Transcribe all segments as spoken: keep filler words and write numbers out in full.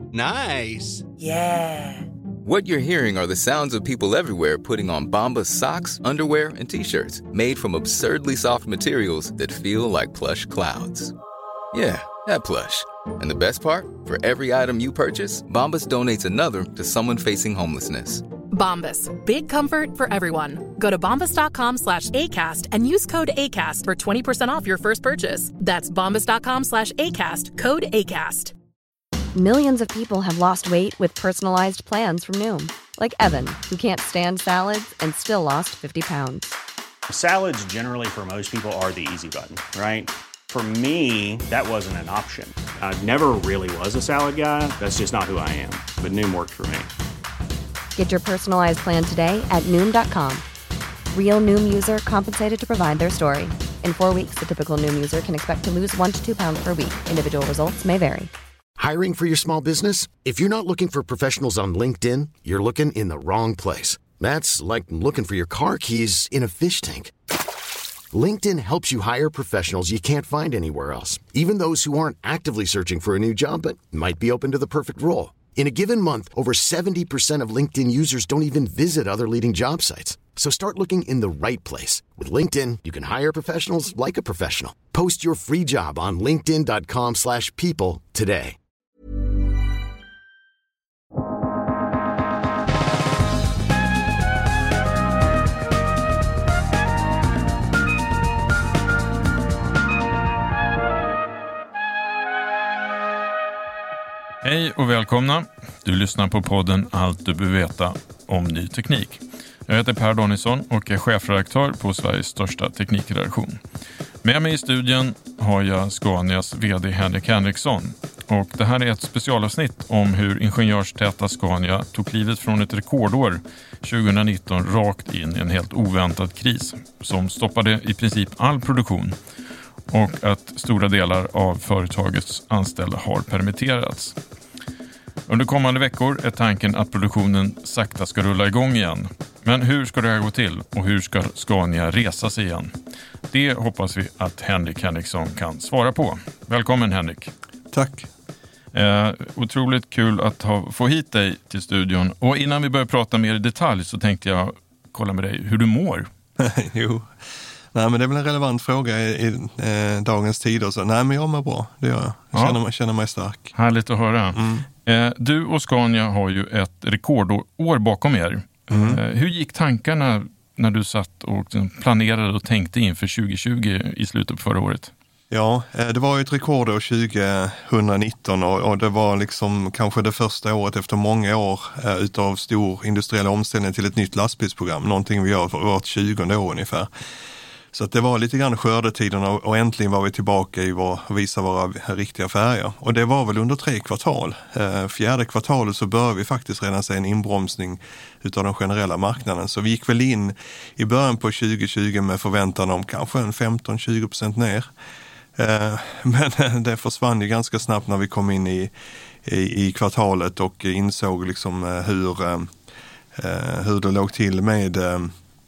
Nice. Yeah. What you're hearing are the sounds of people everywhere putting on Bombas socks, underwear, and T-shirts made from absurdly soft materials that feel like plush clouds. Yeah, that plush. And the best part? For every item you purchase, Bombas donates another to someone facing homelessness. Bombas. Big comfort for everyone. Go to bombas.com slash ACAST and use code ACAST for twenty percent off your first purchase. That's bombas.com slash ACAST. Code ACAST. Millions of people have lost weight with personalized plans from Noom. Like Evan, who can't stand salads and still lost fifty pounds. Salads generally for most people are the easy button, right? For me, that wasn't an option. I never really was a salad guy. That's just not who I am. But Noom worked for me. Get your personalized plan today at Noom dot com. Real Noom user compensated to provide their story. In four weeks, the typical Noom user can expect to lose one to two pounds per week. Individual results may vary. Hiring for your small business? If you're not looking for professionals on LinkedIn, you're looking in the wrong place. That's like looking for your car keys in a fish tank. LinkedIn helps you hire professionals you can't find anywhere else, even those who aren't actively searching for a new job but might be open to the perfect role. In a given month, over seventy percent of LinkedIn users don't even visit other leading job sites. So start looking in the right place. With LinkedIn, you can hire professionals like a professional. Post your free job on linkedin dot com slash people today. Hej och välkomna. Du lyssnar på podden Allt du behöver veta om ny teknik. Jag heter Per Danielsson och är chefredaktör på Sveriges största teknikredaktion. Med mig i studion har jag Scanias vd Henrik Henriksson. Och det här är ett specialavsnitt om hur ingenjörstäta Scania tog klivet från ett rekordår tjugonitton rakt in i en helt oväntad kris som stoppade i princip all produktion. Och att stora delar av företagets anställda har permitterats. Under kommande veckor är tanken att produktionen sakta ska rulla igång igen. Men hur ska det här gå till och hur ska Scania resa sig igen? Det hoppas vi att Henrik Henriksson kan svara på. Välkommen Henrik. Tack. Eh, otroligt kul att ha, få hit dig till studion. Och innan vi börjar prata mer i detalj så tänkte jag kolla med dig hur du mår. jo. Nej, men det är väl en relevant fråga i, i eh, dagens tider. Så, nej, men jag mår bra, det gör jag. Jag ja. känner, känner mig stark. Härligt att höra. Mm. Eh, du och Scania har ju ett rekordår bakom er. Mm. Eh, hur gick tankarna när du satt och planerade och tänkte inför tjugohundratjugo i slutet på förra året? Ja, det var ju ett rekordår tjugonitton och, och det var liksom kanske det första året efter många år eh, utav stor industriell omställning till ett nytt lastbilsprogram. Någonting vi gör för vårt tjugonde år ungefär. Så att det var lite grann skördetiden och, och äntligen var vi tillbaka i vår, visa våra riktiga färger. Och det var väl under tre kvartal. Eh, fjärde kvartalet så började vi faktiskt redan se en inbromsning utav den generella marknaden. Så vi gick väl in i början på tjugotjugo med förväntan om kanske en femton till tjugo procent ner. Eh, men det försvann ju ganska snabbt när vi kom in i, i, i kvartalet och insåg liksom hur, eh, hur det låg till med eh,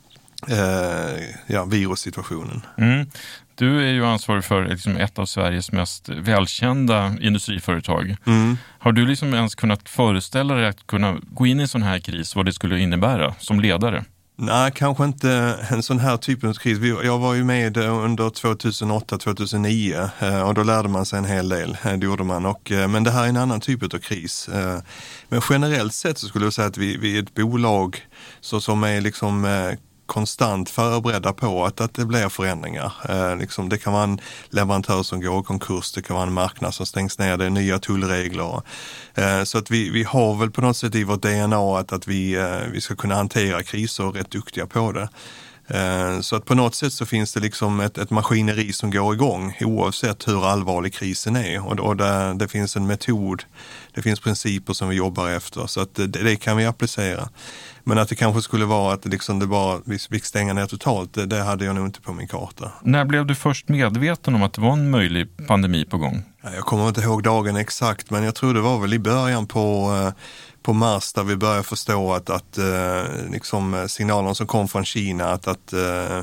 Uh, ja, virussituationen. Mm. Du är ju ansvarig för liksom ett av Sveriges mest välkända industriföretag. Mm. Har du liksom ens kunnat föreställa dig att kunna gå in i en sån här kris, vad det skulle innebära som ledare? Nej, kanske inte en sån här typ av kris. Jag var ju med under tjugohundraåtta tjugohundranio och då lärde man sig en hel del. Det gjorde man. Och, men det här är en annan typ av kris. Men generellt sett så skulle jag säga att vi, vi är ett bolag så som är liksom konstant förberedda på att, att det blir förändringar. Eh, liksom, det kan vara en leverantör som går i konkurs, det kan vara en marknad som stängs ner, det är nya tullregler. Eh, så att vi, vi har väl på något sätt i vårt D N A att, att vi, eh, vi ska kunna hantera kriser och är rätt duktiga på det. Eh, så att på något sätt så finns det liksom ett, ett maskineri som går igång oavsett hur allvarlig krisen är. Och, och där, det finns en metod, det finns principer som vi jobbar efter. Så att det, det kan vi applicera. Men att det kanske skulle vara att liksom det bara, vi fick stänga ner totalt, det, det hade jag nog inte på min karta. När blev du först medveten om att det var en möjlig pandemi på gång? Jag kommer inte ihåg dagen exakt, men jag tror det var väl i början på, på mars där vi började förstå att, att liksom signalerna som kom från Kina att, att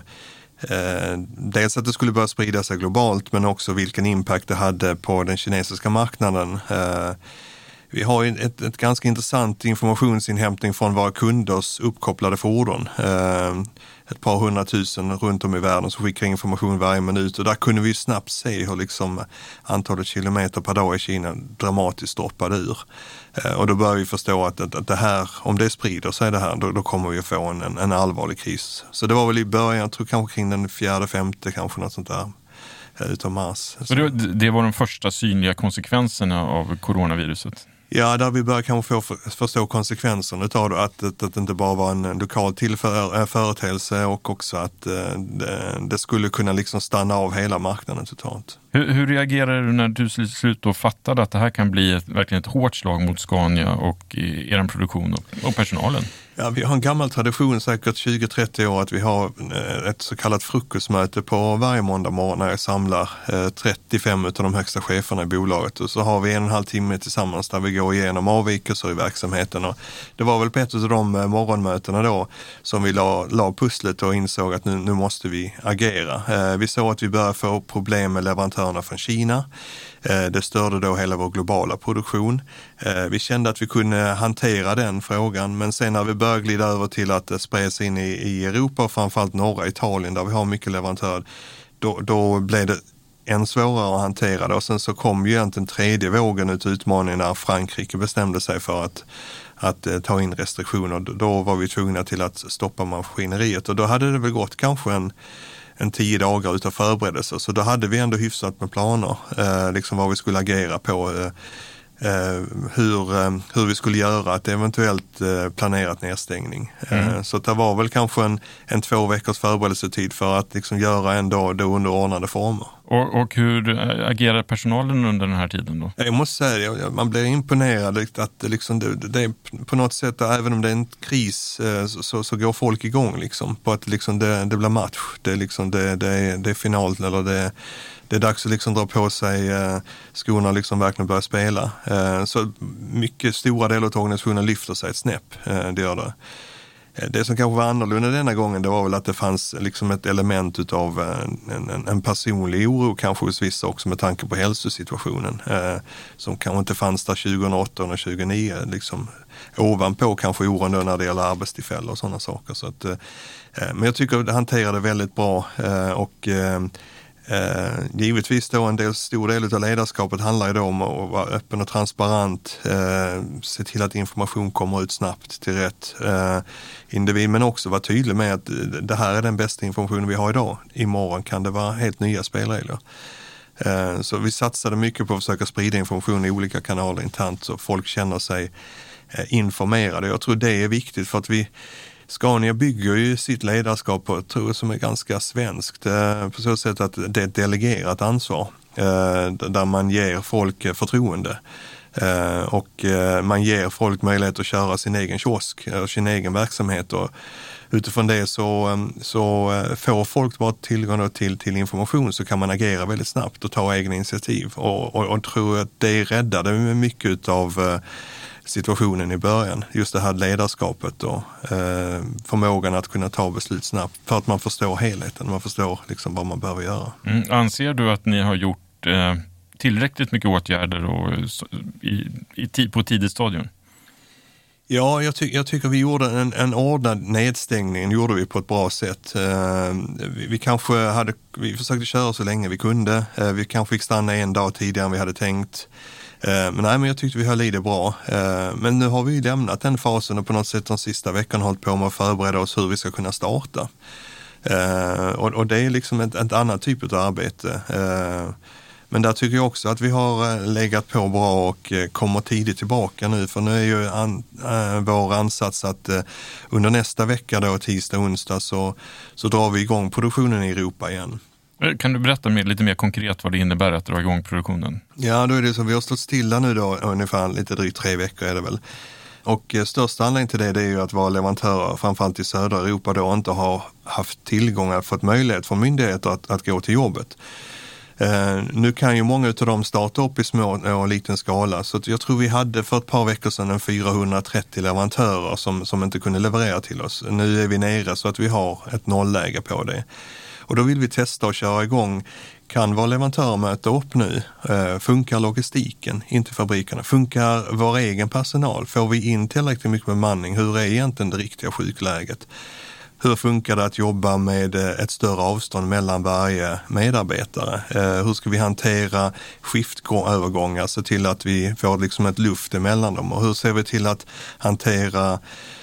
Eh, dels att det skulle börja sprida sig globalt men också vilken impact det hade på den kinesiska marknaden. Eh, vi har ett, ett ganska intressant informationsinhämtning från våra kunders uppkopplade fordon. Eh, ett par hundratusen runt om i världen som skickar information varje minut. Och där kunde vi snabbt se hur liksom antalet kilometer per dag i Kina dramatiskt droppade ur. Eh, och då börjar vi förstå att, att, att det här, om det sprider sig det här, då, då kommer vi att få en, en allvarlig kris. Så det var väl i början, jag tror kanske kring den fjärde, femte, kanske något sånt där. Utav mars. Så det, det var de första synliga konsekvenserna av coronaviruset? Ja, där vi börjar kanske få för, förstå konsekvenserna utav det, att, att, att det inte bara var en lokal tillför, företeelse och också att det, det skulle kunna liksom stanna av hela marknaden totalt. Hur, hur reagerade du när du slut, slut då fattade att det här kan bli ett, verkligen ett hårt slag mot Scania och er produktion och, och personalen? Ja, vi har en gammal tradition, säkert tjugo till trettio år, att vi har ett så kallat frukostmöte på varje måndag morgon när jag samlar trettiofem av de högsta cheferna i bolaget. Och så har vi en och en halv timme tillsammans där vi går igenom avvikelser i verksamheten. Och det var väl på ett av de morgonmötena då som vi la, la pusslet och insåg att nu, nu måste vi agera. Vi såg att vi började få problem med leverantörerna från Kina. Det störde då hela vår globala produktion. Vi kände att vi kunde hantera den frågan, men sen när vi började glida över till att spreda sig in i, i Europa och framförallt norra Italien där vi har mycket leverantörer, då, då blev det än svårare att hantera det. Och sen så kom ju egentligen tredje vågen ut utmaningen när Frankrike bestämde sig för att, att eh, ta in restriktioner. Då var vi tvungna till att stoppa maskineriet och då hade det väl gått kanske en en tio dagar utav förberedelser. Så då hade vi ändå hyfsat med planer, eh, liksom vad vi skulle agera på, eh, eh, hur, eh, hur vi skulle göra ett eventuellt eh, planerat nedstängning. Mm. Eh, så det var väl kanske en, en två veckors förberedelsetid för att liksom göra ändå då under ordnade former. Och, och hur agerar personalen under den här tiden då? Jag måste säga, man blir imponerad att liksom det, det är på något sätt, även om det är en kris, så, så går folk igång liksom, på att liksom det, det blir match. Det är, liksom, det, det är, det är final, eller det, det är dags att liksom dra på sig skorna och liksom verkligen börja spela. Så mycket stora delar av organisationen lyfter sig ett snäpp, det gör det. Det som kanske var annorlunda denna gången, det var väl att det fanns liksom ett element utav en, en, en personlig oro kanske hos vissa också med tanke på hälsosituationen eh, som kanske inte fanns där tjugohundraåtta och tjugonio liksom ovanpå kanske oron då när det gäller arbetstillfällen och sådana saker. Så att, eh, men jag tycker att det hanterade väldigt bra eh, och eh, Eh, givetvis då en del, stor del av ledarskapet handlar ju då om att vara öppen och transparent, eh, se till att information kommer ut snabbt till rätt eh, individ, men också vara tydlig med att det här är den bästa informationen vi har idag. Imorgon kan det vara helt nya spelregler. Eh, så vi satsade mycket på att försöka sprida information i olika kanaler internt så folk känner sig eh, informerade. Jag tror det är viktigt för att vi Scania bygger ju sitt ledarskap på, tror jag, som är ganska svenskt, på så sätt att det är ett delegerat ansvar där man ger folk förtroende och man ger folk möjlighet att köra sin egen kiosk, sin egen verksamhet, och utifrån det så, så får folk bara tillgång till, till information, så kan man agera väldigt snabbt och ta egna initiativ och, och, och tror att det räddade mycket av situationen i början, just det här ledarskapet och eh, förmågan att kunna ta beslut snabbt för att man förstår helheten, man förstår liksom vad man behöver göra. Mm. Anser du att ni har gjort eh, tillräckligt mycket åtgärder och, i, i, på tidigt stadium? Ja, jag, ty- jag tycker vi gjorde en, en ordnad nedstängning, gjorde vi på ett bra sätt. Eh, vi, vi kanske hade, vi försökte köra så länge vi kunde, eh, vi kanske fick stanna en dag tidigare än vi hade tänkt. Men nej, men jag tyckte vi höll i det bra. Men nu har vi lämnat den fasen och på något sätt de sista veckan hållit på med att förbereda oss hur vi ska kunna starta. Och det är liksom ett, ett annat typ av arbete. Men där tycker jag också att vi har legat på bra och kommer tidigt tillbaka nu. För nu är ju an, vår ansats att under nästa vecka då, tisdag, onsdag, så, så drar vi igång produktionen i Europa igen. Kan du berätta mer, lite mer konkret vad det innebär att dra igång produktionen? Ja, då är det så. Vi har stått stilla nu då ungefär lite drygt tre veckor är det väl. Och eh, största anledningen till det, det är ju att våra leverantörer, framförallt i södra Europa, då inte har haft tillgång, fått möjlighet från myndigheter att, att gå till jobbet. Eh, nu kan ju många av dem starta upp i små och liten skala, så jag tror vi hade för ett par veckor sedan en fyrahundratrettio leverantörer som, som inte kunde leverera till oss. Nu är vi nere så att vi har ett nollläge på det. Och då vill vi testa och köra igång kan våra leverantörer möta upp nu? Eh, funkar logistiken in till fabrikerna? Funkar vår egen personal? Får vi in tillräckligt mycket bemanning? Hur är egentligen det riktiga sjukläget? Hur funkar det att jobba med ett större avstånd mellan varje medarbetare? Eh, hur ska vi hantera skiftövergångar så till att vi får liksom ett luft emellan dem? Och hur ser vi till att hantera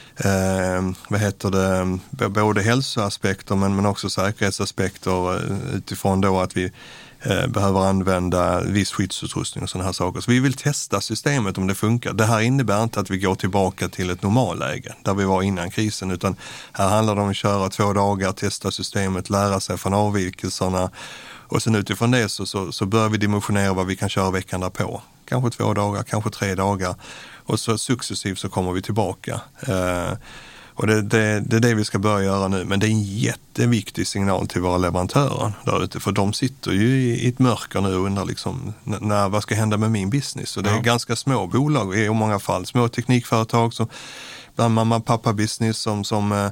Eh, vad heter det, både hälsoaspekter men, men också säkerhetsaspekter utifrån då att vi eh, behöver använda viss skyddsutrustning och sådana här saker. Så vi vill testa systemet om det funkar. Det här innebär inte att vi går tillbaka till ett normalläge där vi var innan krisen, utan här handlar det om att köra två dagar, testa systemet, lära sig från avvikelserna och sen utifrån det så, så, så bör vi dimensionera vad vi kan köra veckan därpå. Kanske två dagar, kanske tre dagar. Och så successivt så kommer vi tillbaka. Eh, och det, det, det är det vi ska börja göra nu. Men det är en jätteviktig signal till våra leverantörer där ute. För de sitter ju i, i ett mörker nu och undrar liksom, när, vad ska hända med min business? Och det är ja. ganska små bolag i många fall. Små teknikföretag som bland mamma och pappa business som, som eh,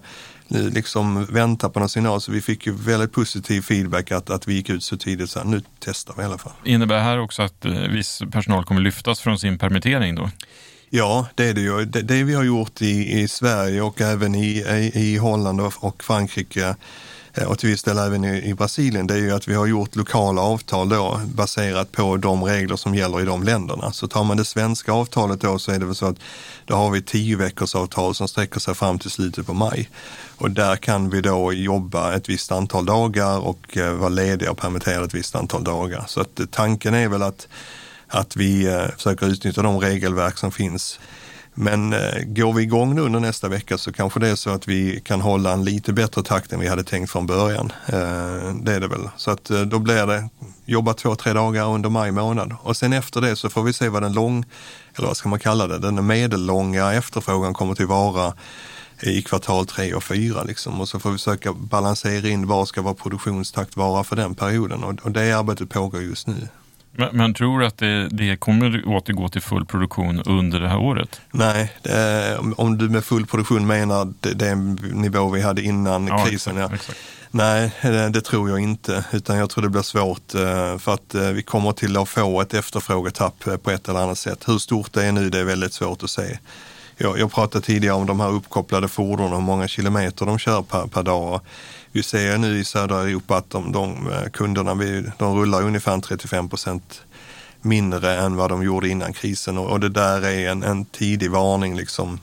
liksom väntar på någon signal. Så vi fick ju väldigt positiv feedback att, att vi gick ut så tidigt. Så här, nu testar vi i alla fall. Innebär det här också att eh, viss personal kommer lyftas från sin permittering då? Ja, det är det ju. Det, det vi har gjort i, i Sverige och även i, i, i Holland och, och Frankrike och till viss del även i, i Brasilien, det är ju att vi har gjort lokala avtal då baserat på de regler som gäller i de länderna. Så tar man det svenska avtalet då så är det väl så att då har vi tio veckors avtal som sträcker sig fram till slutet på maj. Och där kan vi då jobba ett visst antal dagar och eh, vara lediga och permittera ett visst antal dagar. Så att tanken är väl att att vi eh, försöker utnyttja de regelverk som finns. Men eh, går vi igång nu under nästa vecka så kanske det är så att vi kan hålla en lite bättre takt än vi hade tänkt från början. Eh, det är det väl. Så att eh, då blir det jobba två, tre dagar under maj månad. Och sen efter det så får vi se vad den lång, eller vad ska man kalla det, den medellånga efterfrågan kommer till vara i kvartal tre och fyra liksom. Och så får vi försöka balansera in vad ska vår produktionstakt vara för den perioden. Och, och det arbetet pågår just nu. Men, men tror du att det, det kommer återgå till full produktion under det här året? Nej, det, om du med full produktion menar det, det nivå vi hade innan ja, krisen. Exakt, ja. exakt. Nej, det, det tror jag inte. Utan jag tror det blir svårt för att vi kommer till att få ett efterfrågetapp på ett eller annat sätt. Hur stort det är nu, det är väldigt svårt att se. Jag, jag pratade tidigare om de här uppkopplade fordon och hur många kilometer de kör per, per dag. Vi ser nu i södra Europa att de, de kunderna de rullar ungefär trettiofem procent mindre än vad de gjorde innan krisen. Och, och det där är en, en tidig varning liksom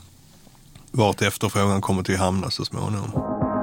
vart efterfrågan kommer till att hamna så småningom.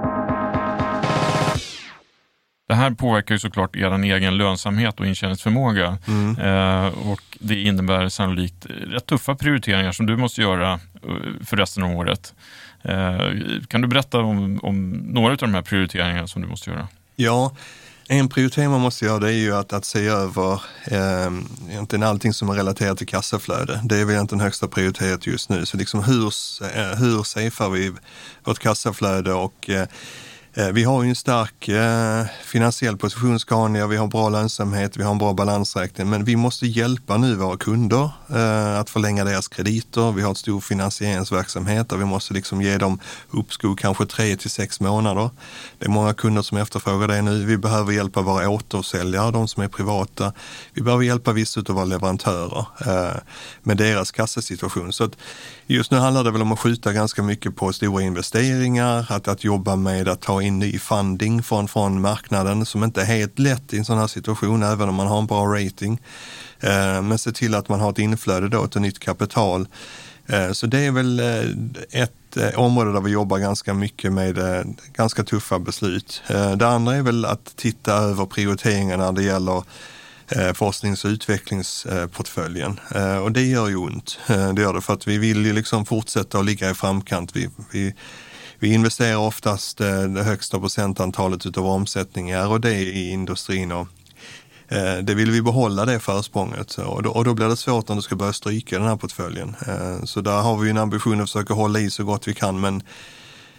Det här påverkar ju såklart er egen lönsamhet och intjäningsförmåga. Mm. Eh, och det innebär sannolikt rätt tuffa prioriteringar som du måste göra för resten av året. Eh, kan du berätta om, om några av de här prioriteringarna som du måste göra? Ja, en prioritering man måste göra det är ju att, att se över eh, egentligen allting som är relaterat till kassaflöde. Det är väl egentligen högsta prioritet just nu. Så liksom hur, hur safear vi vårt kassaflöde och eh, vi har ju en stark eh, finansiell position, Scania, vi har bra lönsamhet, vi har en bra balansräkning, men vi måste hjälpa nu våra kunder eh, att förlänga deras krediter. Vi har ett stor finansieringsverksamhet där vi måste liksom ge dem uppskov kanske tre till sex månader. Det är många kunder som efterfrågar det nu. Vi behöver hjälpa våra återsäljare, de som är privata. Vi behöver hjälpa vissa av våra leverantörer eh, med deras kassasituation. Så att just nu handlar det väl om att skjuta ganska mycket på stora investeringar, att, att jobba med att ta in ny funding från, från marknaden som inte är helt lätt i en sån här situation även om man har en bra rating. Eh, men se till att man har ett inflöde då till nytt kapital. Eh, så det är väl eh, ett eh, område där vi jobbar ganska mycket med eh, ganska tuffa beslut. Eh, det andra är väl att titta över prioriteringarna när det gäller Eh, forsknings- och utvecklingsportföljen. Eh, och det gör ju ont. Eh, det gör det för att vi vill ju liksom fortsätta att ligga i framkant. Vi, vi, vi investerar oftast eh, det högsta procentantalet utav omsättningar och det i industrin. Och, eh, det vill vi behålla det försprånget. Och då, och då blir det svårt om du ska börja stryka den här portföljen. Eh, så där har vi en ambition att försöka hålla i så gott vi kan, men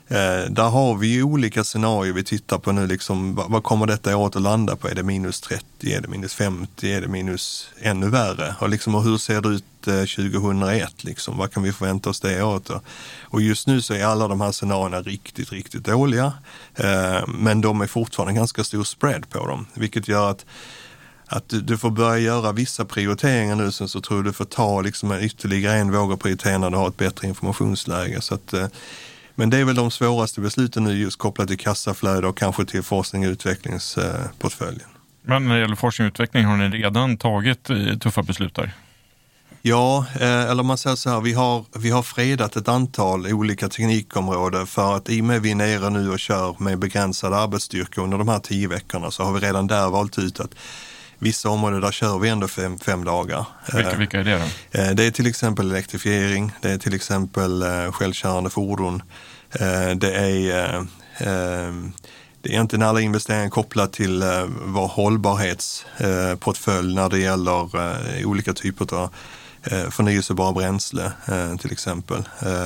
Eh, där har vi ju olika scenarier vi tittar på nu. Liksom, vad, vad kommer detta året att landa på? Är det minus trettio? Är det minus femtio? Är det minus ännu värre? Och, liksom, och hur ser det ut eh, tjugohundraett? Liksom? Vad kan vi förvänta oss det året? Och, och just nu så är alla de här scenarierna riktigt, riktigt dåliga. Eh, men de är fortfarande ganska stor spread på dem. Vilket gör att Att du, du får börja göra vissa prioriteringar nu, sen så tror du får ta liksom en ytterligare en våg och prioritera när du har ett bättre informationsläge. Så att, eh, men det är väl de svåraste besluten nu, just kopplat till kassaflöde och kanske till forskning och utvecklingsportföljen. Men när det gäller forskning och utveckling, har ni redan tagit eh, tuffa beslut där? Ja, eh, eller man säger så här, vi har, vi har fredat ett antal olika teknikområden för att i och med vi är nere nu och kör med begränsad arbetsstyrka under de här tio veckorna, så har vi redan där valt ut att vissa områden där kör vi ändå fem, fem dagar. Vilka, vilka är det då? Det är till exempel elektrifiering, det är till exempel självkörande fordon, det är, det är egentligen alla investeringar kopplat till vår hållbarhetsportfölj när det gäller olika typer av förnyelsebara bränsle till exempel.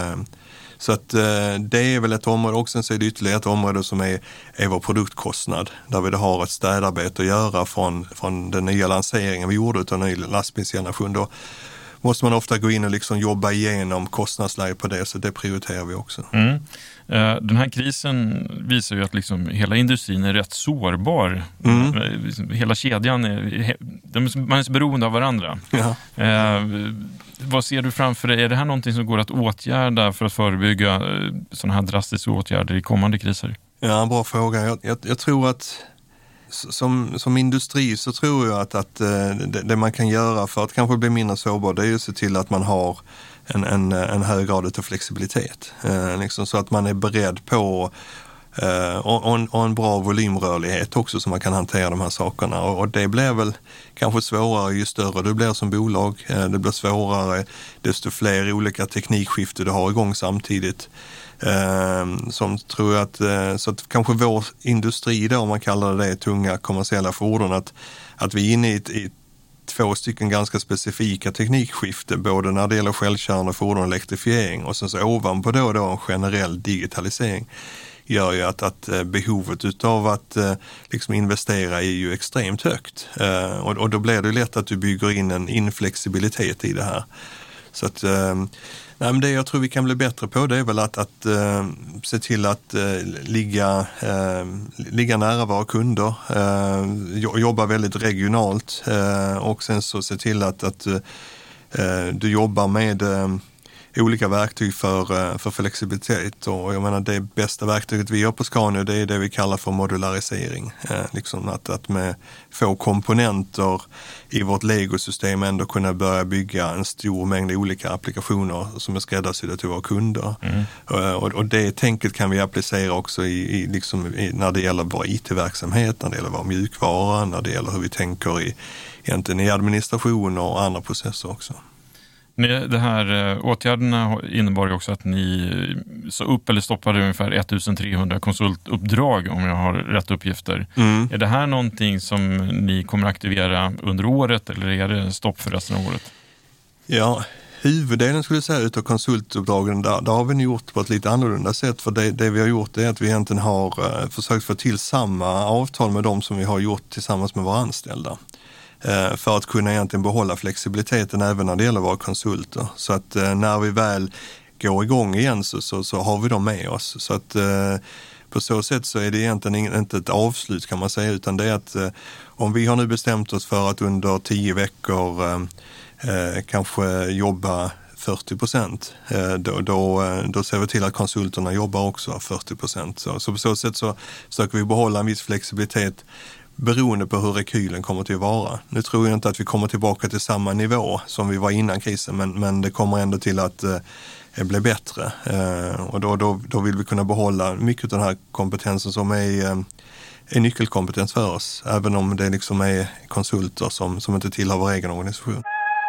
Så att eh, det är väl ett område, och sen så är det ytterligare ett område som är, är vår produktkostnad. Där vi har ett städarbete att göra från, från den nya lanseringen vi gjorde av en ny lastbilsgeneration. Då måste man ofta gå in och liksom jobba igenom kostnadsläget på det, så det prioriterar vi också. Mm. Den här krisen visar ju att liksom hela industrin är rätt sårbar. Mm. Hela kedjan är, man är så beroende av varandra. Ja. Eh, vad ser du framför dig? Är det här någonting som går att åtgärda för att förebygga sådana här drastiska åtgärder i kommande kriser? Ja, bra fråga. Jag, jag, jag tror att som, som industri så tror jag att, att det, det man kan göra för att kanske bli mindre sårbar, det är ju att se till att man har en, en, en hög grad av flexibilitet. Eh, liksom så att man är beredd på eh, och, och, en, och en bra volymrörlighet också, så man kan hantera de här sakerna. Och, och det blir väl kanske svårare ju större du blir som bolag. Eh, det blir svårare desto fler olika teknikskifte du har igång samtidigt. Eh, som tror jag att, eh, så att kanske vår industri då, om man kallar det tunga kommersiella fordon, att, att vi är inne i ett, i två stycken ganska specifika teknikskifte, både när det gäller självkörande fordon och elektrifiering, och sen så ovanpå då, då en generell digitalisering, gör ju att, att behovet utav att liksom investera är ju extremt högt. Och, och då blir det lätt att du bygger in en inflexibilitet i det här. Så att nej, men det jag tror vi kan bli bättre på, det är väl att, att uh, se till att uh, ligga, uh, ligga nära våra kunder, uh, jobba väldigt regionalt uh, och sen så se till att, att uh, du jobbar med uh, olika verktyg för, uh, för flexibilitet. Och jag menar, det bästa verktyget vi gör på Scania, det är det vi kallar för modularisering. Uh, liksom att, att med få komponenter i vårt Lego-system ändå kunna börja bygga en stor mängd olika applikationer som är skräddarsydda till våra kunder. Mm. Och, och det tänket kan vi applicera också i, i, liksom i, när det gäller vår I T-verksamhet, när det gäller vår mjukvara, när det gäller hur vi tänker i, egentligen i administration och andra processer också. Det här åtgärderna innebar ju också att ni så upp eller stoppade ungefär ettusentrehundra konsultuppdrag, om jag har rätt uppgifter. Mm. Är det här någonting som ni kommer aktivera under året, eller är det stopp för resten av året? Ja, huvuddelen skulle jag säga utav konsultuppdragen, där, där har vi gjort på ett lite annorlunda sätt. För det, det vi har gjort är att vi egentligen har uh, försökt få till samma avtal med dem som vi har gjort tillsammans med våra anställda. För att kunna egentligen behålla flexibiliteten även när det gäller våra konsulter. Så att eh, när vi väl går igång igen så, så, så har vi dem med oss. Så att eh, på så sätt så är det egentligen inte ett avslut, kan man säga, utan det är att eh, om vi har nu bestämt oss för att under tio veckor eh, eh, kanske jobba fyrtio procent, eh, då, då, då ser vi till att konsulterna jobbar också fyrtio procent. Så, så på så sätt så försöker vi behålla en viss flexibilitet beroende på hur rekylen kommer till att vara. Nu tror jag inte att vi kommer tillbaka till samma nivå som vi var innan krisen, men, men det kommer ändå till att eh, bli bättre. Eh, och då, då, då vill vi kunna behålla mycket av den här kompetensen som är, eh, är nyckelkompetens för oss, även om det liksom är konsulter som, som inte tillhör vår egen organisation.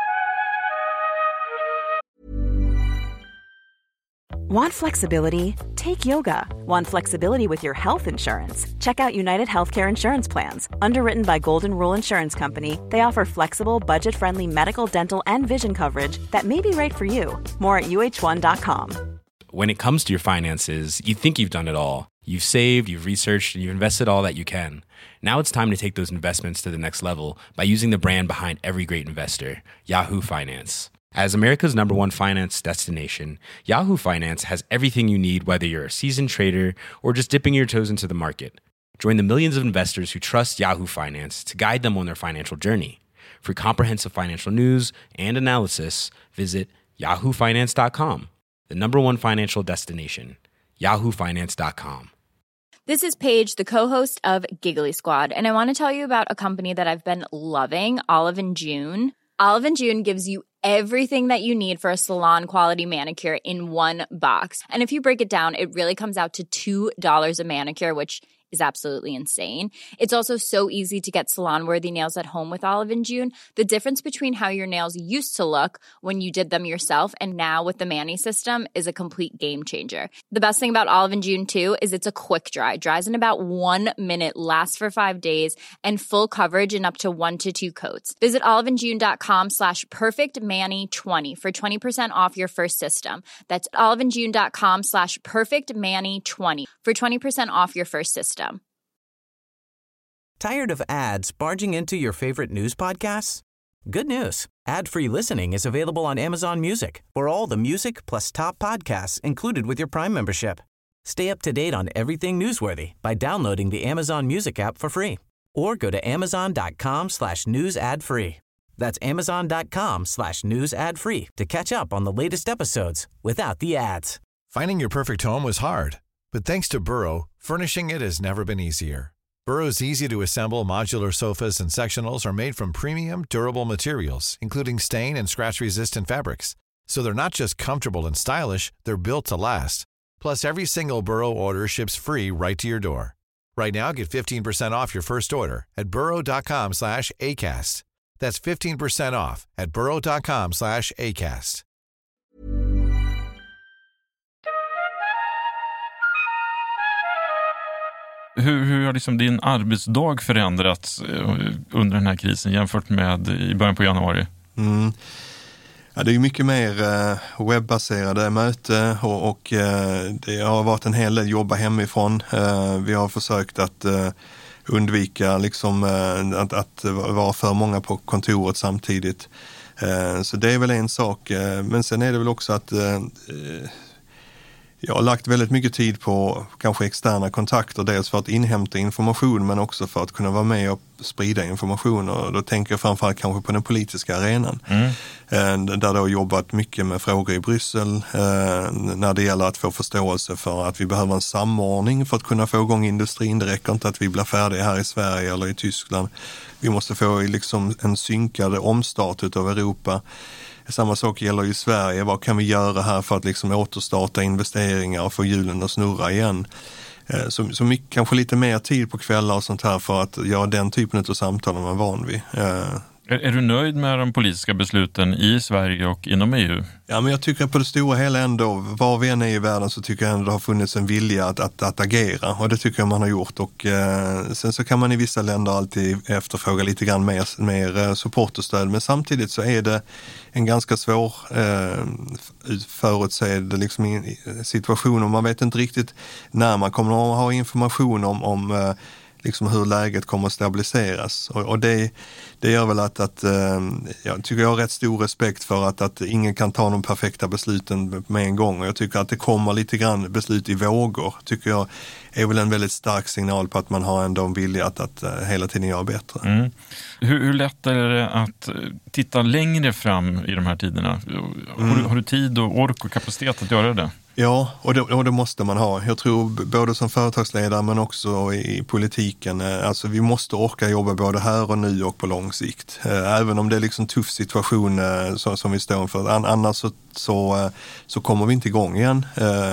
Want flexibility? Take yoga. Want flexibility with your health insurance? Check out United Healthcare Insurance Plans. Underwritten by Golden Rule Insurance Company, they offer flexible, budget-friendly medical, dental, and vision coverage that may be right for you. More at U H one dot com. when it comes to your finances, you think you've done it all. You've saved, you've researched, and you've invested all that you can. Now it's time to take those investments to the next level by using the brand behind every great investor, Yahoo Finance. As America's number one finance destination, Yahoo Finance has everything you need, whether you're a seasoned trader or just dipping your toes into the market. Join the millions of investors who trust Yahoo Finance to guide them on their financial journey. For comprehensive financial news and analysis, visit yahoo finance dot com, the number one financial destination, yahoo finance dot com. This is Paige, the co-host of Giggly Squad, and I want to tell you about a company that I've been loving, Olive and June. Olive and June gives you everything that you need for a salon-quality manicure in one box. And if you break it down, it really comes out to two dollars a manicure, which is absolutely insane. It's also so easy to get salon-worthy nails at home with Olive and June. The difference between how your nails used to look when you did them yourself and now with the Mani system is a complete game changer. The best thing about Olive and June, too, is it's a quick dry. Dries in about one minute, lasts for five days, and full coverage in up to one to two coats. Visit oliveandjune.com slash perfectmani20 for twenty percent off your first system. That's oliveandjune.com slash perfectmani20 for twenty percent off your first system. Tired of ads barging into your favorite news podcasts? Good news. Ad-free listening is available on Amazon Music for all the music plus top podcasts included with your Prime membership. Stay up to date on everything newsworthy by downloading the Amazon Music app for free or go to amazon.com slash news ad free. That's amazon.com slash news ad free to catch up on the latest episodes without the ads. Finding your perfect home was hard, but thanks to Burrow, furnishing it has never been easier. Burrow's easy-to-assemble modular sofas and sectionals are made from premium, durable materials, including stain and scratch-resistant fabrics. So they're not just comfortable and stylish, they're built to last. Plus, every single Burrow order ships free right to your door. Right now, get fifteen percent off your first order at burrow.com slash ACAST. That's fifteen percent off at burrow.com slash ACAST. Hur, hur har liksom din arbetsdag förändrats under den här krisen jämfört med i början på januari? Mm. Ja, det är mycket mer webbaserade möte och, och det har varit en hel del jobba hemifrån. Vi har försökt att undvika liksom, att, att vara för många på kontoret samtidigt. Så det är väl en sak. Men sen är det väl också att jag har lagt väldigt mycket tid på kanske externa kontakter, dels för att inhämta information men också för att kunna vara med och sprida information. Och då tänker jag framförallt kanske på den politiska arenan. Mm. Där det har jobbat mycket med frågor i Bryssel när det gäller att få förståelse för att vi behöver en samordning för att kunna få igång industrin. Det räcker inte att vi blir färdiga här i Sverige eller i Tyskland. Vi måste få liksom en synkad omstart utav Europa. Samma sak gäller i Sverige. Vad kan vi göra här för att liksom återstarta investeringar och få hjulen att snurra igen? Så, så mycket, kanske lite mer tid på kvällar och sånt här för att göra den typen av samtal man är van vid. Är, är du nöjd med de politiska besluten i Sverige och inom E U? Ja, men jag tycker på det stora hela ändå, var vi än är i världen så tycker jag ändå det har funnits en vilja att, att, att agera. Och det tycker jag man har gjort. Och eh, sen så kan man i vissa länder alltid efterfråga lite grann mer, mer support och stöd. Men samtidigt så är det en ganska svår eh, förutsedd liksom, situation. Och man vet inte riktigt när man kommer att ha information om, om eh, liksom hur läget kommer att stabiliseras. Och, och det, det gör väl att, att jag tycker jag har rätt stor respekt för att, att ingen kan ta de perfekta besluten med en gång. Och jag tycker att det kommer lite grann beslut i vågor, tycker jag är väl en väldigt stark signal på att man har ändå en vilja att, att hela tiden göra bättre. Mm. Hur, hur lätt är det att titta längre fram i de här tiderna? Mm. Har, du, har du tid och ork och kapacitet att göra det? Ja, och det, och det måste man ha. Jag tror både som företagsledare men också i politiken. Alltså vi måste orka jobba både här och nu och på lång sikt. Även om det är liksom en tuff situation som, som vi står för. Annars så, så, så kommer vi inte igång igen.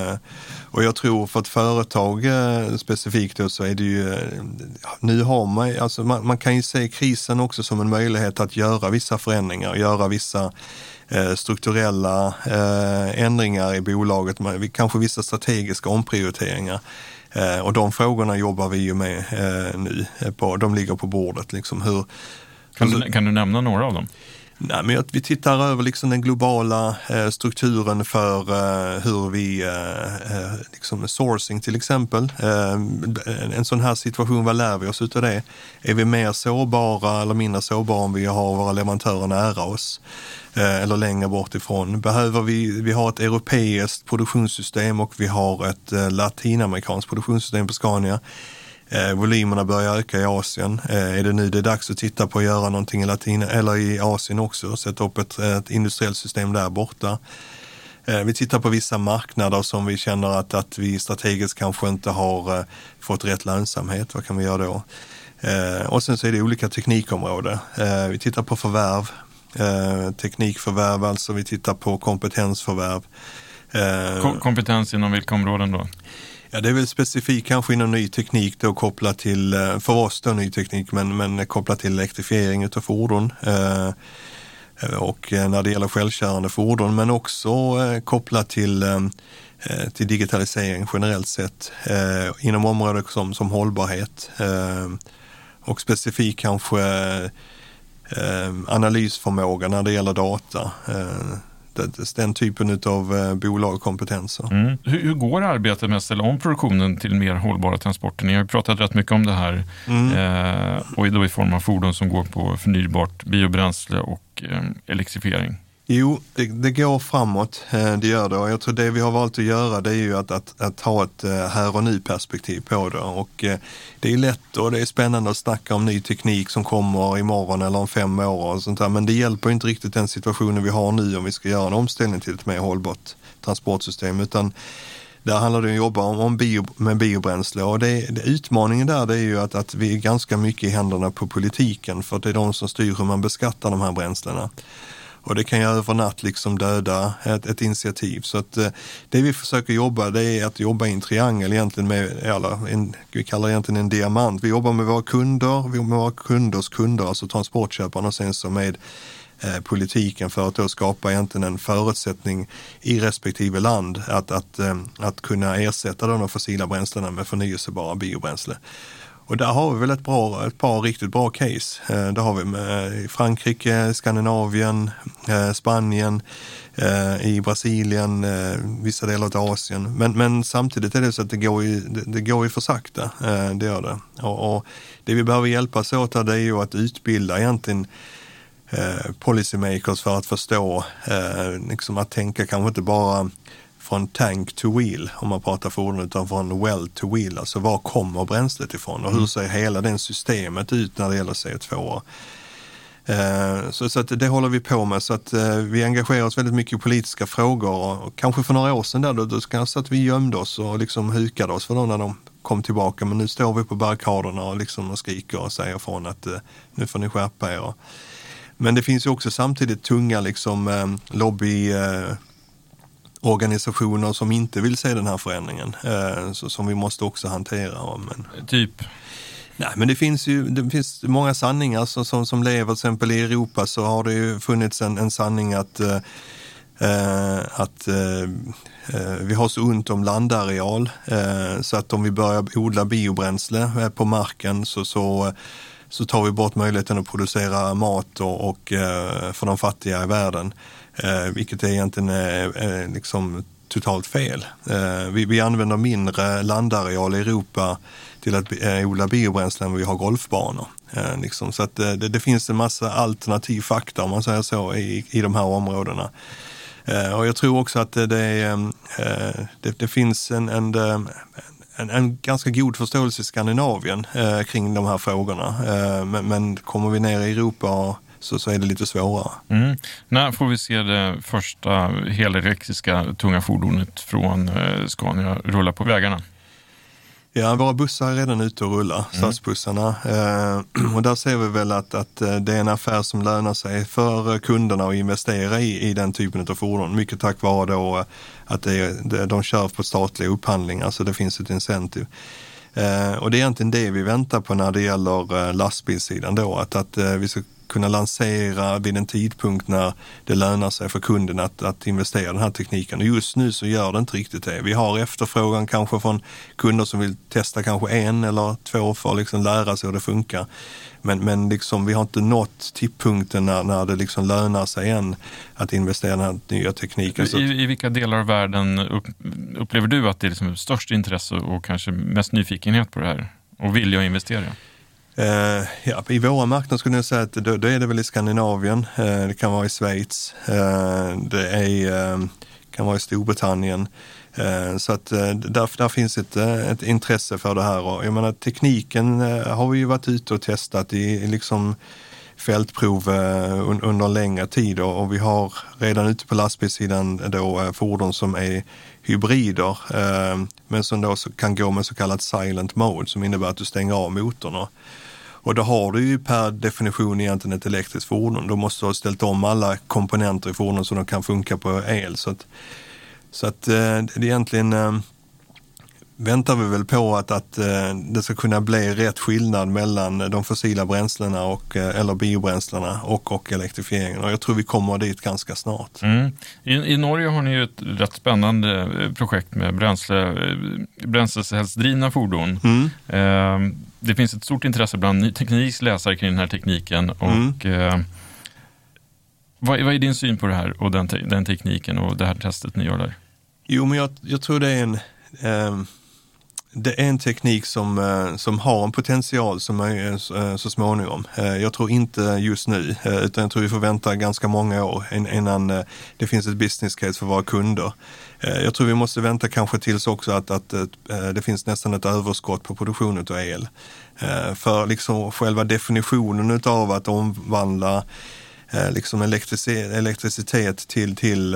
Och jag tror för ett företag specifikt då, så är det ju, nu har man, alltså man, man kan ju se krisen också som en möjlighet att göra vissa förändringar, göra vissa strukturella eh, ändringar i bolaget, med kanske vissa strategiska omprioriteringar. Eh, och de frågorna jobbar vi ju med eh, nu. På, de ligger på bordet. Liksom. Hur, kan, du, kan du nämna några av dem? Nej, men vi tittar över liksom den globala eh, strukturen för eh, hur vi, eh, liksom sourcing till exempel. Eh, en sån här situation, vad lär vi oss utav det? Är vi mer sårbara eller mindre sårbara om vi har våra leverantörer nära oss? Eh, eller längre bort ifrån? Behöver vi, vi har ett europeiskt produktionssystem och vi har ett eh, latinamerikanskt produktionssystem på Scania. Eh, volymerna börjar öka i Asien. Eh, är det nu det är dags att titta på att göra någonting i Latina eller i Asien också? Sätta upp ett, ett industriellt system där borta. Eh, vi tittar på vissa marknader som vi känner att, att vi strategiskt kanske inte har eh, fått rätt lönsamhet. Vad kan vi göra då? Eh, och sen så är det olika teknikområden. Eh, vi tittar på förvärv. Eh, teknikförvärv, alltså vi tittar på kompetensförvärv. Eh, Kom- kompetens inom vilka områden då? Ja, det är väl specifikt kanske inom ny teknik då kopplat till, för oss då ny teknik, men, men kopplat till elektrifiering utav fordon. Eh, och när det gäller självkörande fordon, men också eh, kopplat till, eh, till digitalisering generellt sett. Eh, inom områden som, som hållbarhet. Eh, och specifikt kanske eh, analysförmåga när det gäller data. Eh, den typen av eh, bolag och kompetenser. Mm. Hur, hur går arbetet med att ställa om produktionen till mer hållbara transporter? Ni har ju pratat rätt mycket om det här mm. eh, och då i form av fordon som går på förnybart biobränsle och eh, elektrifiering. Jo, det, det går framåt, det gör det, och jag tror det vi har valt att göra det är ju att, att, att ha ett här och nu perspektiv på det, och det är lätt och det är spännande att snacka om ny teknik som kommer imorgon eller om fem år och sånt där, men det hjälper inte riktigt den situationen vi har nu om vi ska göra en omställning till ett mer hållbart transportsystem, utan där handlar det om att jobba om, om bio, med biobränsle, och det, det, utmaningen där det är ju att, att vi är ganska mycket i händerna på politiken, för det är de som styr hur man beskattar de här bränslena. Och det kan ju över natt liksom döda ett, ett initiativ. Så att det vi försöker jobba, det är att jobba i en triangel egentligen med, eller en, vi kallar det egentligen en diamant. Vi jobbar med våra kunder, vi jobbar med våra kunders kunder, alltså transportköparna, och sen så med eh, politiken för att då skapa egentligen en förutsättning i respektive land att, att, eh, att kunna ersätta de fossila bränslena med förnyelsebara biobränsle. Och där har vi väl ett, bra, ett par riktigt bra case. Eh, det har vi med Frankrike, Skandinavien, eh, Spanien, eh, i Brasilien, eh, vissa delar av Asien. Men, men samtidigt är det så att det går ju, det, det går ju för sakta. Eh, det gör det. Och, och det vi behöver hjälpas åt här, det är ju att utbilda egentligen eh, policymakers för att förstå, eh, liksom att tänka kanske inte bara från tank to wheel, om man pratar fordon, utan från well to wheel. Alltså var kommer bränslet ifrån och hur ser hela det systemet ut när det gäller C O två? Eh, så så att det håller vi på med, så att eh, vi engagerar oss väldigt mycket i politiska frågor, och, och kanske för några år sedan där, då, då kanske att vi gömde oss och liksom hukade oss för dem när de kom tillbaka, men nu står vi på barrikaderna och liksom och skriker och säger från att eh, nu får ni skärpa er. Men det finns ju också samtidigt tunga liksom eh, lobby eh, organisationer som inte vill se den här förändringen, eh, så, som vi måste också hantera. Men, typ? Nej, men det finns ju det finns många sanningar så, som, som lever, till exempel i Europa så har det ju funnits en, en sanning att, eh, att eh, vi har så ont om landareal, eh, så att om vi börjar odla biobränsle på marken så, så så tar vi bort möjligheten att producera mat och, och eh, för de fattiga i världen. Eh, vilket är egentligen eh, liksom totalt fel. Eh, vi, vi använder mindre landareal i Europa till att eh, odla biobränsle än vi har golfbanor. Eh, liksom. Så att eh, det, det finns en massa alternativ fakta, om man säger så, i, i de här områdena. Eh, och jag tror också att det, det, eh, det, det finns en, en, en, en ganska god förståelse i Skandinavien eh, kring de här frågorna. Eh, men, men kommer vi ner i Europa och Så, så är det lite svårare. Mm. När får vi se det första helelektriska tunga fordonet från eh, Scania rulla på vägarna? Ja, våra bussar är redan ute och rullar, mm. stadsbussarna. Eh, och där ser vi väl att, att det är en affär som lönar sig för kunderna att investera i, i den typen av fordon. Mycket tack vare då att det, det, de kör på statliga upphandlingar, så det finns ett incentiv. Eh, och det är egentligen det vi väntar på när det gäller eh, lastbilssidan då, att, att eh, vi ska kunna lansera vid en tidpunkt när det lönar sig för kunden att, att investera i den här tekniken. Och just nu så gör det inte riktigt det. Vi har efterfrågan kanske från kunder som vill testa kanske en eller två för att liksom lära sig hur det funkar. Men, men liksom, vi har inte nått tipppunkten när, när det liksom lönar sig än att investera i den här nya tekniken. I, I vilka delar av världen upp, upplever du att det är liksom störst intresse och kanske mest nyfikenhet på det här? Och vilja att investera? Uh, ja, i våra marknader skulle jag säga att då, då är det väl i Skandinavien. Uh, det kan vara i Schweiz. Uh, det är, uh, kan vara i Storbritannien. Uh, så att uh, där, där finns ett, uh, ett intresse för det här. Och jag menar, tekniken uh, har vi ju varit ute och testat i, i liksom fältprov uh, un, under längre tid. Och, och vi har redan ute på lastbilssidan då uh, fordon som är hybrider, uh, men som då så kan gå med så kallad silent mode, som innebär att du stänger av motorn. Och då har du ju per definition egentligen ett elektriskt fordon. Då måste du ha ställt om alla komponenter i fordonen så de kan funka på el. Så att, så att uh, det är egentligen... Uh, väntar vi väl på att, att uh, det ska kunna bli rätt skillnad mellan de fossila bränslena och, uh, eller biobränslena och, och elektrifieringen. Och jag tror vi kommer dit ganska snart. Mm. I, I Norge har ni ju ett rätt spännande projekt med bränsle, bränslecellsdrivna fordon. Mm. Uh, det finns ett stort intresse bland ny tekniksläsare kring den här tekniken. Och, mm. uh, vad, vad är din syn på det här och den, te- den tekniken och det här testet ni gör där? Jo, men jag, jag tror det är en... Um, Det är en teknik som, som har en potential som är så småningom. Jag tror inte just nu, utan jag tror vi får vänta ganska många år innan det finns ett business case för våra kunder. Jag tror vi måste vänta kanske tills också att, att det finns nästan ett överskott på produktionen av el. För liksom själva definitionen av att omvandla liksom elektric- elektricitet till... till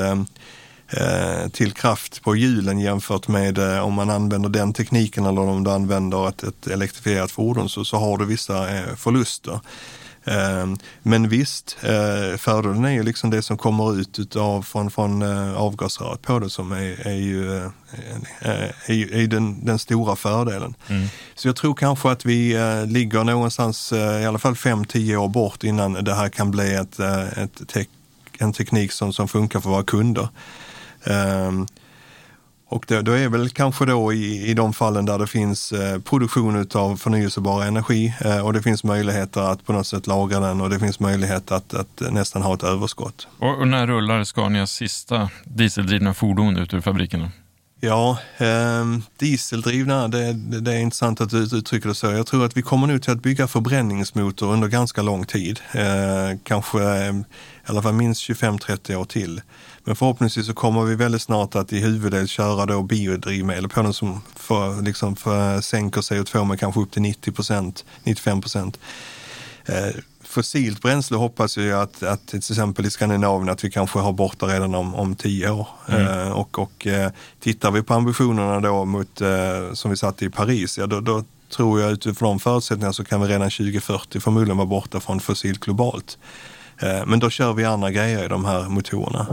till kraft på hjulen jämfört med eh, om man använder den tekniken eller om du använder ett, ett elektrifierat fordon så, så har du vissa eh, förluster. Eh, men visst, eh, fördelen är ju liksom det som kommer ut utav, från, från eh, avgasröret på det som är, är ju, eh, är, är den, den stora fördelen. Mm. Så jag tror kanske att vi eh, ligger någonstans eh, i alla fall fem till tio år bort innan det här kan bli ett, eh, ett te- en teknik som, som funkar för våra kunder. Um, och det, då är väl kanske då i, i de fallen där det finns eh, produktion av förnyelsebar energi eh, och det finns möjligheter att på något sätt lagra den och det finns möjlighet att, att nästan ha ett överskott. Och, och när rullar Scanias sista dieseldrivna fordon ut ur fabrikerna? Ja, eh, dieseldrivna, det, det, det är intressant att du uttrycker det så. Jag tror att vi kommer nu till att bygga förbränningsmotor under ganska lång tid. Eh, kanske eh, i alla fall minst tjugofem till trettio år till. Men förhoppningsvis så kommer vi väldigt snart att i huvuddel köra då biodrivmedel på den som för, liksom för sänker C O två med kanske upp till nittio procent, nittiofem procent. Eh, fossilt bränsle hoppas jag att, att till exempel i Skandinavien att vi kanske har borta redan om, om tio år. Mm. Eh, och och eh, tittar vi på ambitionerna då mot, eh, som vi satte i Paris, ja då, då tror jag utifrån de förutsättningarna så kan vi redan tjugo fyrtio förmodligen vara borta från fossilt globalt. Eh, men då kör vi andra grejer i de här motorerna.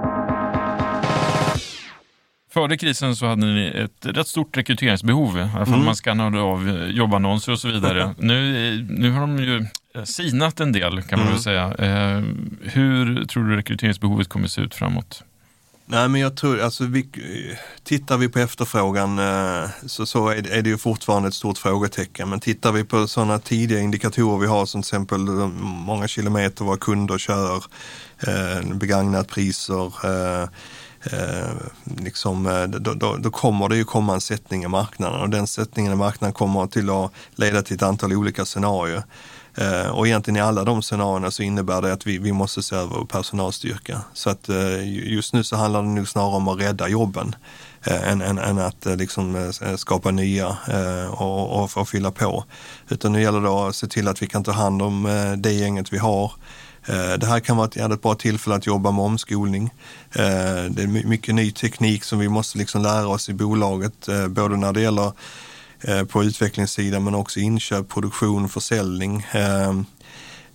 Före krisen så hade ni ett rätt stort rekryteringsbehov. I alla fall mm. man skannade av jobbannonser och så vidare. nu, nu har de ju sinat en del kan man mm. väl säga. Eh, hur tror du rekryteringsbehovet kommer se ut framåt? Nej, men jag tror, alltså vi, tittar vi på efterfrågan så, så är, det, är det ju fortfarande ett stort frågetecken. Men tittar vi på sådana tidiga indikatorer vi har som till exempel många kilometer våra kunder kör, eh, begagnat priser, eh, Eh, liksom, då, då, då kommer det ju komma en sättning i marknaden och den sättningen i marknaden kommer till att leda till ett antal olika scenarier. Eh, och egentligen i alla de scenarierna så innebär det att vi, vi måste se över personalstyrka. Så att eh, just nu så handlar det nog snarare om att rädda jobben eh, än, än, än att eh, liksom, eh, skapa nya eh, och, och, och fylla på. Utan nu gäller det att se till att vi kan ta hand om eh, det gänget vi har. Det här kan vara ett jävligt bra tillfälle att jobba med omskolning. Det är mycket ny teknik som vi måste liksom lära oss i bolaget, både när det gäller på utvecklingssidan men också inköp, produktion, försäljning.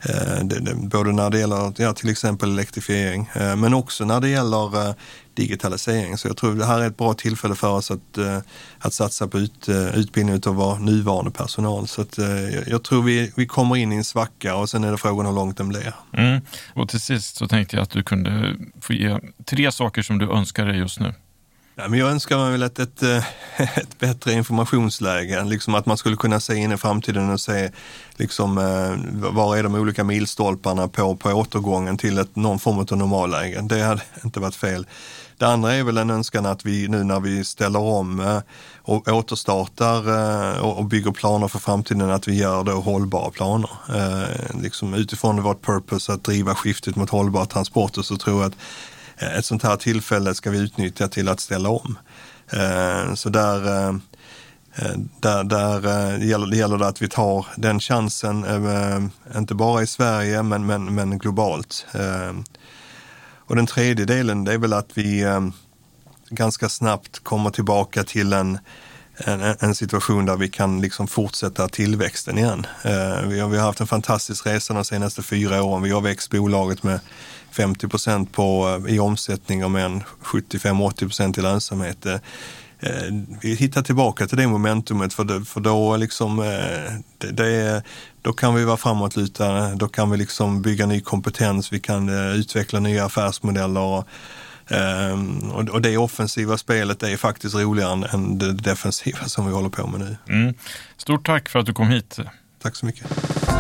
Eh, det, det, både när det gäller ja, till exempel elektrifiering, eh, men också när det gäller eh, digitalisering. Så jag tror det här är ett bra tillfälle för oss att, eh, att satsa på ut, eh, utbildning av vår nuvarande personal. Så att, eh, jag tror vi, vi kommer in i en svacka och sen är det frågan hur långt den blir. Mm. Och till sist så tänkte jag att du kunde få ge tre saker som du önskar dig just nu. Ja, men jag önskar mig väl ett, ett, ett bättre informationsläge, liksom att man skulle kunna se in i framtiden och se liksom, var är de olika milstolparna på, på återgången till ett, någon form av normalläge. Det hade inte varit fel. Det andra är väl en önskan att vi nu när vi ställer om och återstartar och bygger planer för framtiden, att vi gör då hållbara planer. Liksom utifrån vårt purpose att driva skiftet mot hållbara transporter, så tror jag att ett sånt här tillfälle ska vi utnyttja till att ställa om. Så där, där, där gäller, det gäller det att vi tar den chansen, inte bara i Sverige men, men, men globalt. Och den tredje delen, det är väl att vi ganska snabbt kommer tillbaka till en, en, en situation där vi kan liksom fortsätta tillväxten igen. Vi har, vi har haft en fantastisk resa de senaste fyra åren. Vi har växt bolaget med femtio procent på, i omsättning och med en sjuttiofem till åttio procent i lönsamhet. Vi hittar tillbaka till det momentumet, för, det, för då, liksom, det, det, då kan vi vara framåtlutade, då kan vi liksom bygga ny kompetens, vi kan utveckla nya affärsmodeller och, och det offensiva spelet är faktiskt roligare än det defensiva som vi håller på med nu. Mm. Stort tack för att du kom hit. Tack så mycket.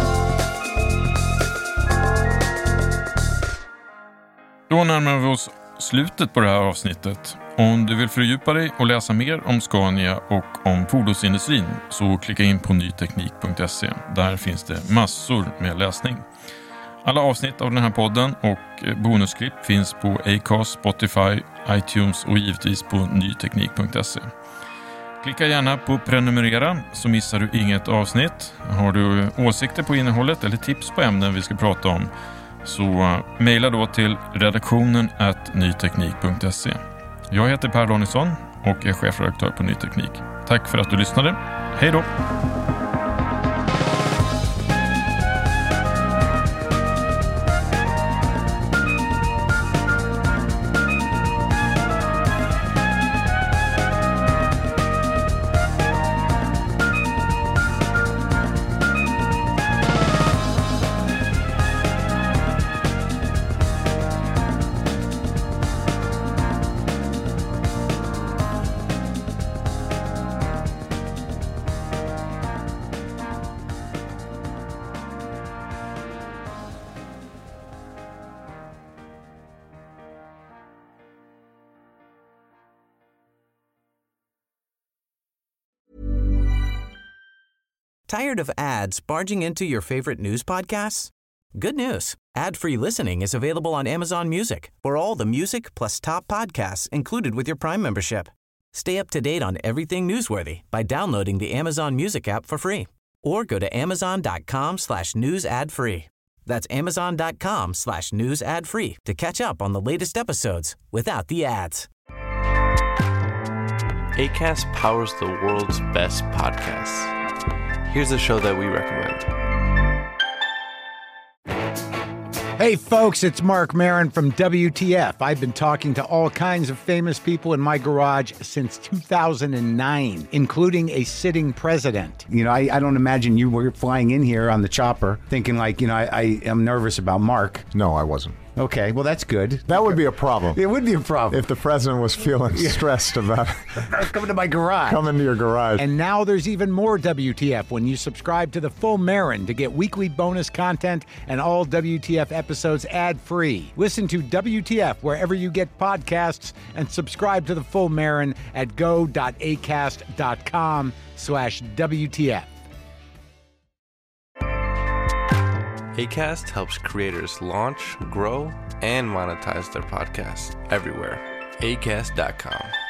Då närmar vi oss slutet på det här avsnittet. Om du vill fördjupa dig och läsa mer om Scania och om fordonsindustrin, så klicka in på ny teknik punkt se. Där finns det massor med läsning. Alla avsnitt av den här podden och bonusklipp finns på Acast, Spotify, iTunes och givetvis på ny teknik punkt se. Klicka gärna på prenumerera så missar du inget avsnitt. Har du åsikter på innehållet eller tips på ämnen vi ska prata om, så mejla då till redaktionen at ny teknik punkt se. Jag heter Per Danielsson och är chefredaktör på Ny Teknik. Tack för att du lyssnade. Hej då! Tired of ads barging into your favorite news podcasts? Good news. Ad-free listening is available on Amazon Music for all the music plus top podcasts included with your Prime membership. Stay up to date on everything newsworthy by downloading the Amazon Music app for free or go to amazon.com slash news ad free. That's amazon.com slash news ad free to catch up on the latest episodes without the ads. Acast powers the world's best podcasts. Here's a show that we recommend. Hey folks, it's Mark Maron from W T F. I've been talking to all kinds of famous people in my garage since two thousand nine, including a sitting president. You know, I, I don't imagine you were flying in here on the chopper thinking like, you know, I, I am nervous about Mark. No, I wasn't. Okay, well, that's good. That would be a problem. It would be a problem. If the president was feeling stressed about coming to my garage. Coming to your garage. And now there's even more W T F when you subscribe to the full Marin to get weekly bonus content and all W T F episodes ad-free. Listen to W T F wherever you get podcasts and subscribe to the full Marin at go.acast.com slash WTF. Acast helps creators launch, grow, and monetize their podcasts everywhere. acast dot com.